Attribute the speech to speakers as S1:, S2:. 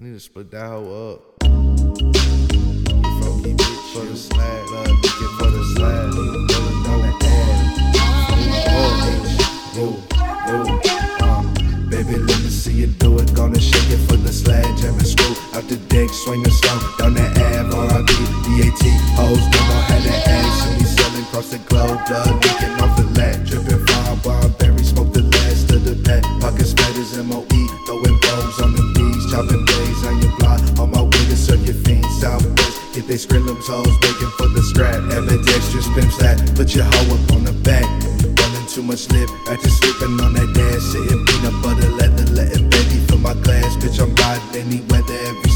S1: I need to split that hoe up. Funky bitch for the slab, looking for the slab, rolling down the ass. Baby, let me see you do it. Gonna shake it for the slab, jam and screw out the deck, swinging slow down the Ave, R.I.P. D.A.T. Hoes never had that ass, and we selling across the globe, blood leaking off the lat, dripping fine, Barberry, smoke the last of the pack, pocket spatters, M.O.E. throwing bows on the bees, chopping days on your block, on my way to serve your fiends, Southwest, get they scrillums hoes, waiting for the scrap, ambidextrous pimps that, put your hoe up on the back, running too much lip, after sleeping on that dash, sitting peanut butter leather, letting baby fill my glass, bitch I'm riding any weather, every